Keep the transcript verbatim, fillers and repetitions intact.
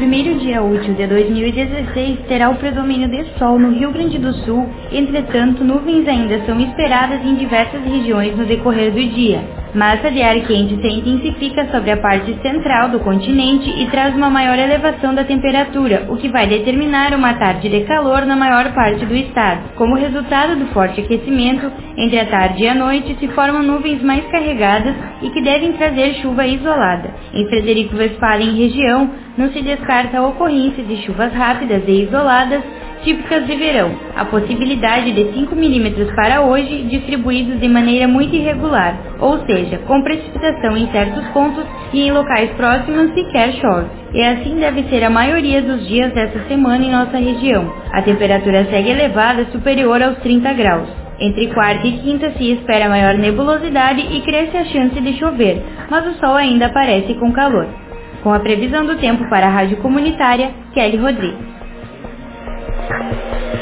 primeiro dia útil de dois mil e dezesseis terá o predomínio de sol no Rio Grande do Sul, entretanto, nuvens ainda são esperadas em diversas regiões no decorrer do dia. Massa de ar quente se intensifica sobre a parte central do continente e traz uma maior elevação da temperatura, o que vai determinar uma tarde de calor na maior parte do estado. Como resultado do forte aquecimento, entre a tarde e a noite se formam nuvens mais carregadas e que devem trazer chuva isolada. Em Frederico Westphalen e região, não se descarta a ocorrência de chuvas rápidas e isoladas, típicas de verão. A possibilidade de cinco milímetros para hoje, distribuídos de maneira muito irregular, ou seja, com precipitação em certos pontos e em locais próximos sequer chove. E assim deve ser a maioria dos dias dessa semana em nossa região. A temperatura segue elevada, superior aos trinta graus. Entre quarta e quinta se espera maior nebulosidade e cresce a chance de chover, mas o sol ainda aparece com calor. Com a previsão do tempo para a Rádio Comunitária, Kelly Rodrigues.